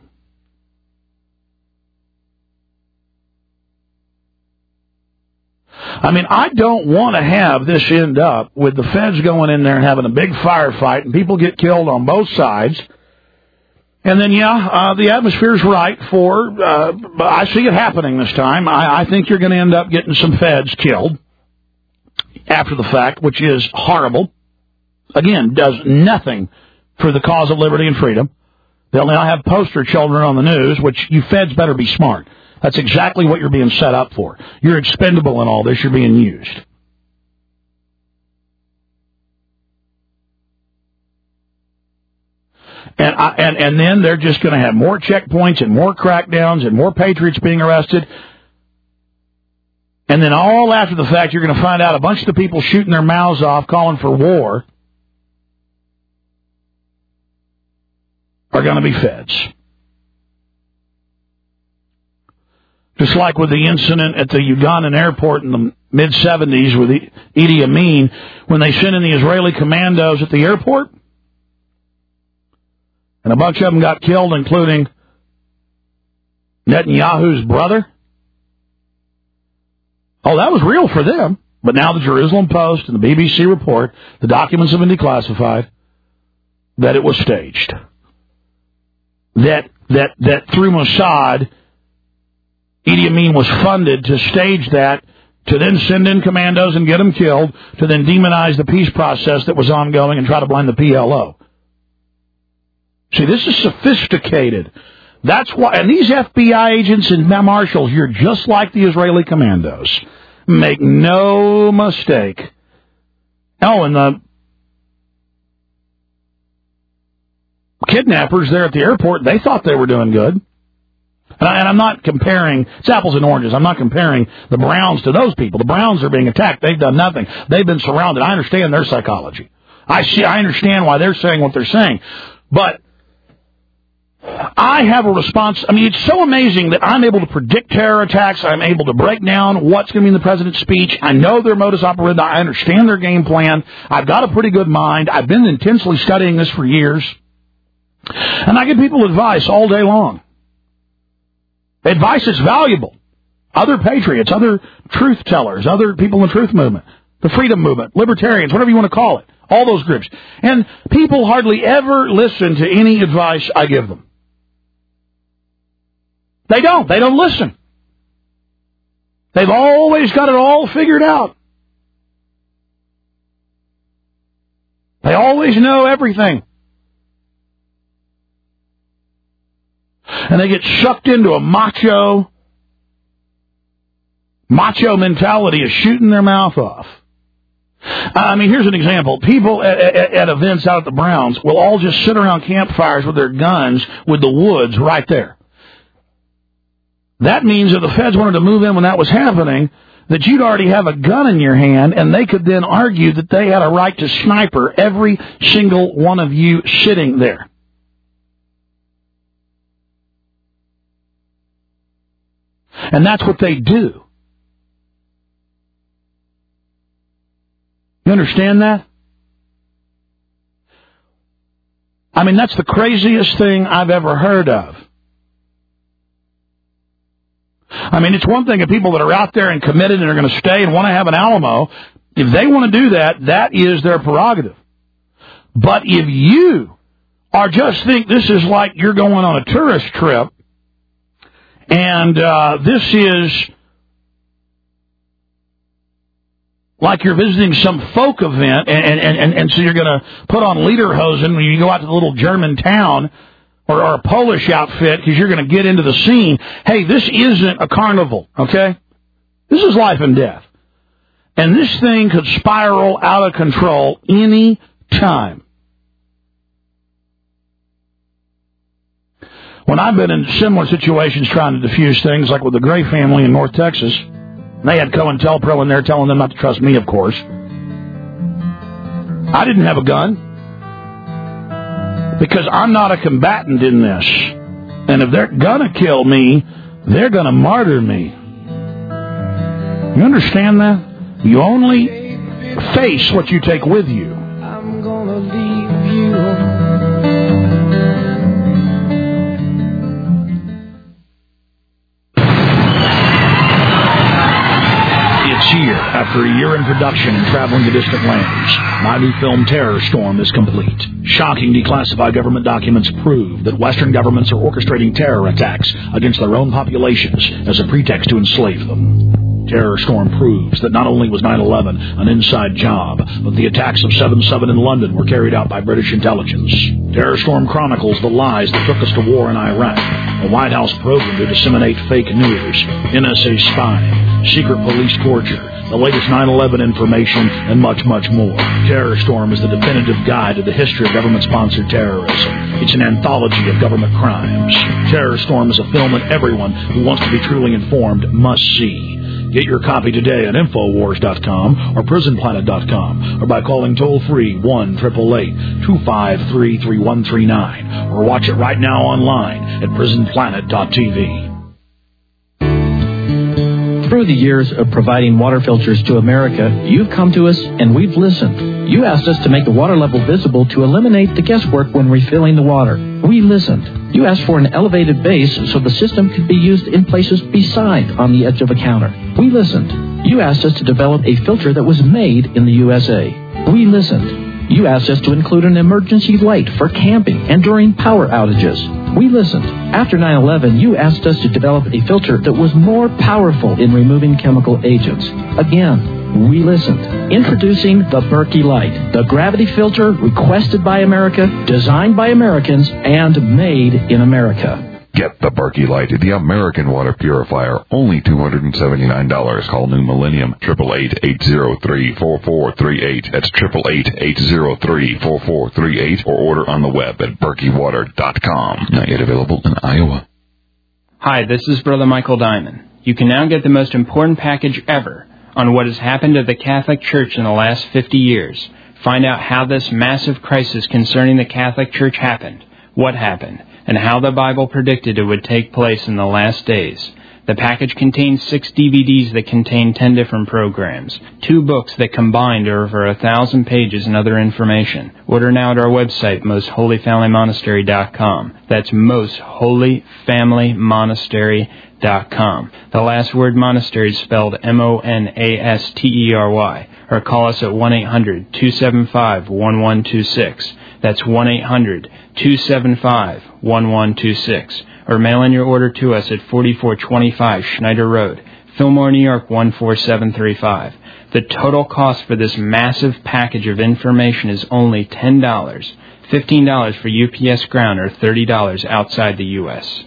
I mean, I don't want to have this end up with the feds going in there and having a big firefight, and people get killed on both sides. And then, yeah, uh, the atmosphere's right for, uh, I see it happening this time. I, I think you're going to end up getting some feds killed after the fact, which is horrible. Again, does nothing for the cause of liberty and freedom. They'll now have poster children on the news, which you feds better be smart. That's exactly what you're being set up for. You're expendable in all this. You're being used. And, I, and and then they're just going to have more checkpoints and more crackdowns and more patriots being arrested. And then all after the fact, you're going to find out a bunch of the people shooting their mouths off, calling for war, are going to be feds. Just like with the incident at the Ugandan airport in the mid seventies with Idi Amin, when they sent in the Israeli commandos at the airport, and a bunch of them got killed, including Netanyahu's brother. Oh, that was real for them. But now the Jerusalem Post and the B B C report, the documents have been declassified, that it was staged. That that that through Mossad, Idi Amin was funded to stage that, to then send in commandos and get them killed, to then demonize the peace process that was ongoing and try to blame the P L O. See, this is sophisticated. That's why, and these F B I agents and marshals, you're just like the Israeli commandos. Make no mistake. Oh, and the kidnappers there at the airport, they thought they were doing good. And, I, and I'm not comparing, it's apples and oranges. I'm not comparing the Browns to those people. The Browns are being attacked. They've done nothing. They've been surrounded. I understand their psychology. I see. I understand why they're saying what they're saying. But I have a response. I mean, it's so amazing that I'm able to predict terror attacks. I'm able to break down what's going to be in the president's speech. I know their modus operandi. I understand their game plan. I've got a pretty good mind. I've been intensely studying this for years. And I give people advice all day long. Advice is valuable. Other patriots, other truth tellers, other people in the truth movement, the freedom movement, libertarians, whatever you want to call it, all those groups. And people hardly ever listen to any advice I give them. They don't. They don't listen. They've always got it all figured out. They always know everything. And they get sucked into a macho, macho mentality of shooting their mouth off. I mean, here's an example. People at, at, at events out at the Browns will all just sit around campfires with their guns with the woods right there. That means if the feds wanted to move in when that was happening, that you'd already have a gun in your hand, and they could then argue that they had a right to sniper every single one of you sitting there. And that's what they do. You understand that? I mean, that's the craziest thing I've ever heard of. I mean, it's one thing if people that are out there and committed and are going to stay and want to have an Alamo, If they want to do that, that is their prerogative. But if you are just think this is like you're going on a tourist trip, and uh, this is like you're visiting some folk event, and, and, and, and so you're going to put on lederhosen when you go out to the little German town, or, or a Polish outfit, because you're going to get into the scene. Hey, this isn't a carnival, okay? This is life and death. And this thing could spiral out of control any time. When I've been in similar situations trying to defuse things, like with the Gray family in North Texas, they had COINTELPRO in there telling them not to trust me, of course. I didn't have a gun, because I'm not a combatant in this. And if they're going to kill me, they're going to martyr me. You understand that? You only face what you take with you. I'm gonna leave you. It's here. After a year in production and traveling to distant lands, my new film Terror Storm is complete. Shocking declassified government documents prove that Western governments are orchestrating terror attacks against their own populations as a pretext to enslave them. Terror Storm proves that not only was nine eleven an inside job, but the attacks of seven seven in London were carried out by British intelligence. Terror Storm chronicles the lies that took us to war in Iraq, a White House program to disseminate fake news, N S A spying, secret police torture, the latest nine eleven information, and much, much more. Terror Storm is the definitive guide to the history of government-sponsored terrorism. It's an anthology of government crimes. Terror Storm is a film that everyone who wants to be truly informed must see. Get your copy today at Infowars dot com or Prison Planet dot com, or by calling toll-free one eight eight eight, two five three, three one three nine, or watch it right now online at Prison Planet dot T V. Through the years of providing water filters to America, you've come to us and we've listened. You asked us to make the water level visible to eliminate the guesswork when refilling the water. We listened. You asked for an elevated base so the system could be used in places beside on the edge of a counter. We listened. You asked us to develop a filter that was made in the U S A. We listened. You asked us to include an emergency light for camping and during power outages. We listened. After nine eleven, you asked us to develop a filter that was more powerful in removing chemical agents. Again, we listened. Introducing the Berkey Light, the gravity filter requested by America, designed by Americans, and made in America. Get the Berkey Light, the American water purifier, only two hundred seventy-nine dollars. Call New Millennium, eight eight eight, eight zero three, four four three eight. That's eight eight eight, eight zero three, four four three eight, or order on the web at berkey water dot com. Not yet available in Iowa. Hi, this is Brother Michael Diamond. You can now get the most important package ever on what has happened to the Catholic Church in the last fifty years. Find out how this massive crisis concerning the Catholic Church happened, what happened, and how the Bible predicted it would take place in the last days. The package contains six D V Ds that contain ten different programs, two books that combined are over a thousand pages and other information. Order now at our website, most holy family monastery dot com. That's most holy family monastery dot com. The last word monastery is spelled M O N A S T E R Y. Or call us at one eight hundred, two seven five, one one two six. That's one eight hundred, two seven five, one one two six. Or mail in your order to us at forty-four twenty-five Schneider Road, Fillmore, New York one four seven three five. The total cost for this massive package of information is only ten dollars, fifteen dollars for U P S ground, or thirty dollars outside the U S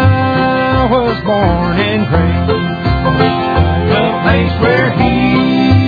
born and raised, the place where he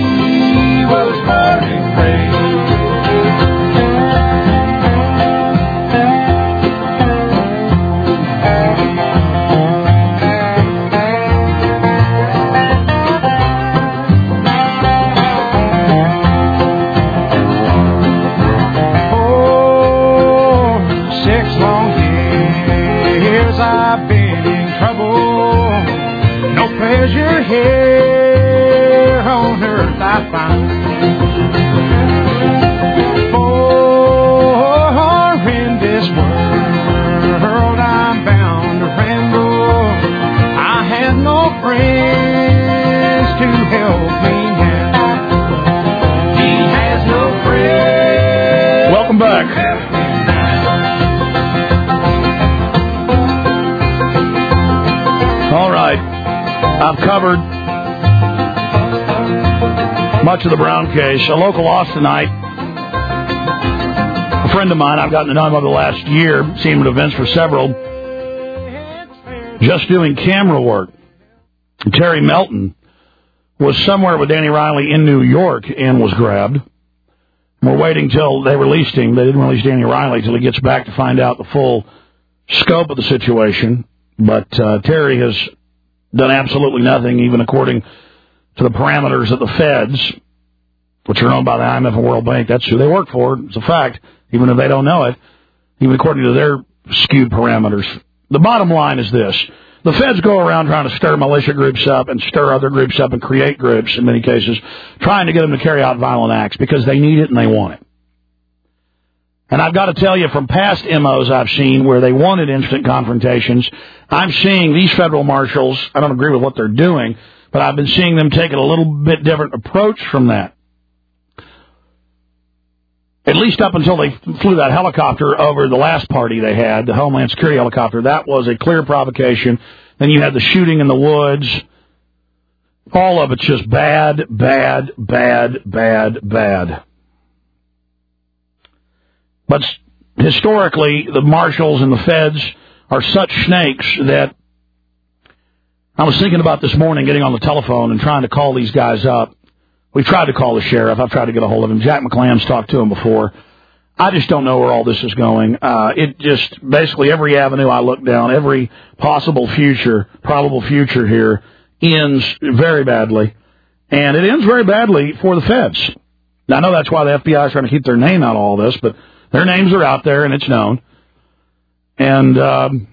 years I've been in trouble. No pleasure here on earth I find. For in this world I'm bound to ramble. I have no friends to help me now. He has no friends. Welcome back. All right. I've covered much of the Brown case. A local Austinite, a friend of mine, I've gotten to know him over the last year, seen him at events for several, just doing camera work. Terry Melton was somewhere with Danny Riley in New York and was grabbed. We're waiting till they released him. They didn't release Danny Riley till he gets back to find out the full scope of the situation. But uh, Terry has done absolutely nothing, even according to the parameters of the feds, which are owned by the I M F and World Bank. That's who they work for. It's a fact, even if they don't know it, even according to their skewed parameters. The bottom line is this. The feds go around trying to stir militia groups up and stir other groups up and create groups, in many cases, trying to get them to carry out violent acts because they need it and they want it. And I've got to tell you, from past M Os I've seen where they wanted instant confrontations, I'm seeing these federal marshals, I don't agree with what they're doing, but I've been seeing them take a little bit different approach from that. At least up until they flew that helicopter over the last party they had, the Homeland Security helicopter. That was a clear provocation. Then you had the shooting in the woods. All of it's just bad, bad, bad, bad, bad. But historically, the marshals and the feds are such snakes that I was thinking about this morning getting on the telephone and trying to call these guys up. We've tried to call the sheriff. I've tried to get a hold of him. Jack McClam's talked to him before. I just don't know where all this is going. Uh, it just, basically every avenue I look down, every possible future, probable future here ends very badly. And it ends very badly for the feds. Now, I know that's why the F B I is trying to keep their name out of all this, but their names are out there and it's known. And, um,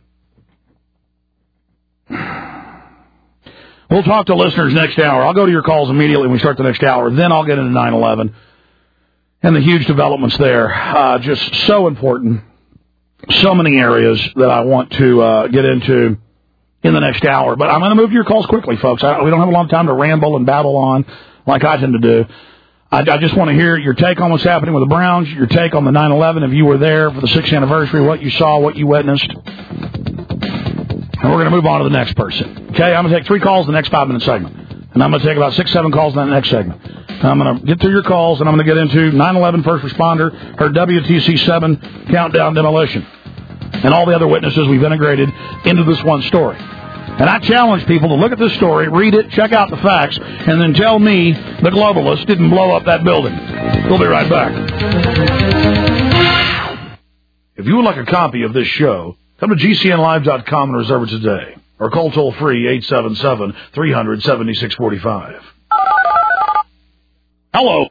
we'll talk to listeners next hour. I'll go to your calls immediately when we start the next hour. Then I'll get into nine eleven and the huge developments there. Uh, just so important. So many areas that I want to uh, get into in the next hour. But I'm going to move to your calls quickly, folks. I, we don't have a long time to ramble and babble on like I tend to do. I, I just want to hear your take on what's happening with the Browns, your take on the nine eleven, if you were there for the sixth anniversary, what you saw, what you witnessed. And we're going to move on to the next person. Okay, I'm going to take three calls in the next five-minute segment. And I'm going to take about six, seven calls in the next segment. And I'm going to get through your calls, and I'm going to get into nine eleven first responder, her W T C seven countdown demolition, and all the other witnesses we've integrated into this one story. And I challenge people to look at this story, read it, check out the facts, and then tell me the globalists didn't blow up that building. We'll be right back. If you would like a copy of this show, come to G C N live dot com and reserve it today. Or call toll-free eight seven seven, three hundred, seventy-six forty-five. Hello.